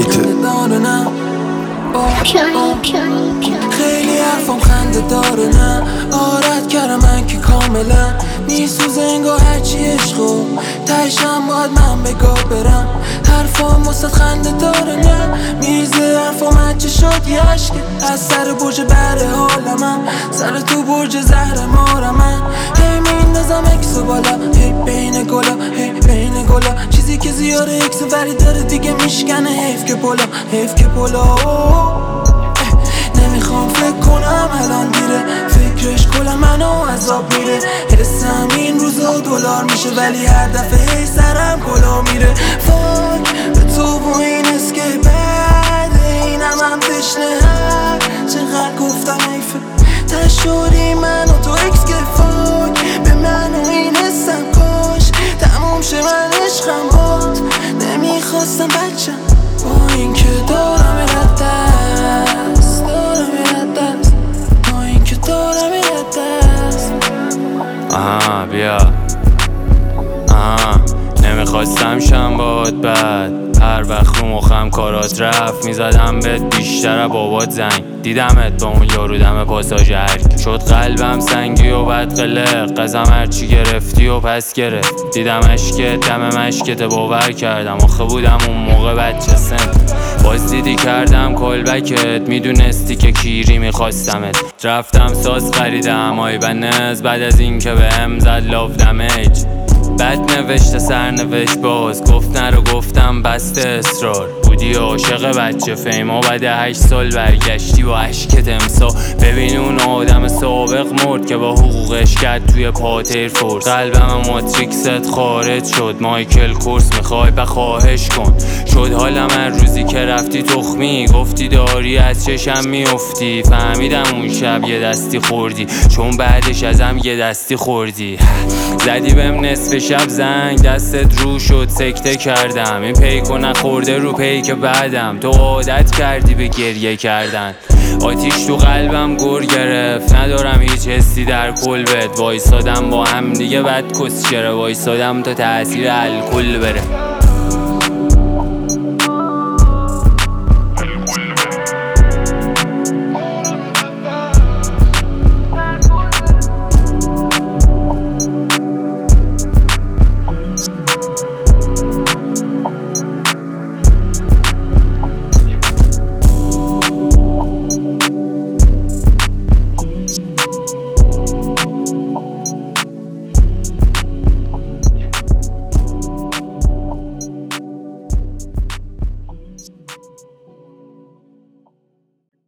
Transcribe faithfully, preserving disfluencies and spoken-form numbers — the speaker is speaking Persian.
بیته. خیلی حرفم خنده داره نه آرد کردم من که کاملا میسوزه انگاه هرچی عشقو تهشم باید من بگاه برم حرفام واسه خنده داره نه میریزه حرفام هرچی شد یه عشقه از سر برج بره حالمم سر تو برج زهر مارمم هی میندازم اکس و بالا هی بین گلا هی بین گلا چیزی که زیاره اکس ولی داره دیگه میشکنه حیف که پلا حیف که پلا نمیخوام فکر کنم الان دیره فکرش کلا منو عذاب میره حسم این روزا دلار میشه ولی هر دفعه هی سرم کلا میره فاک به تو و این اسکه بعد اینم هم تشنه هر چقدر گفتم حیفه تشوری من و تو اکس که فاک به من و این حسم کاش تموم شه من عشقم باد نمیخواستم بچم با این که دارم رد دست دارم رد دست با این که دارم رد دست آها بیا آها نمیخواستم شم باد بد هر وقت رو مخم کارات رفت میزدم بهت بیشتر بابات زنگ دیدمت با اون یارو دم پاساژ هرک شد قلبم سنگی و بد قلق قزم هرچی گرفتی و پس گرفت دیدم اشکت دم مشکت باور کردم آخه بودم اون موقع بچه سن باز دیدی کردم کالبکت میدونستی که کیری میخواستمت رفتم ساز خریدم آی بنز بعد از این که به هم زد لاف دمیج بد نوشته سر نوشت باز گفت نرو گفتم بسته اصرار بودی عاشق بچه فیما بعد هشت سال برگشتی با عشقت امسا ببین اون آدم سابق مرد که با حقوقش کرد توی پاتر فورس قلبم ماتریکست خارج شد مایکل کورس میخوای بخواهش کن شد حالم هر روزی که رفتی تخمی گفتی داری از چشم میافتی فهمیدم اون شب یه دستی خوردی چون بعدش ازم یه دستی خوردی زدی بهم نصف شب زنگ دستت رو شد سکته کردم این پیکو نخورده رو پیک بعدم تو عادت کردی به گریه کردن آتیش تو قلبم گر گرفت ندارم هیچ حسی در کلبت وایسادم با هم دیگه بد کسچره وایسادم تا تأثیر الکل بره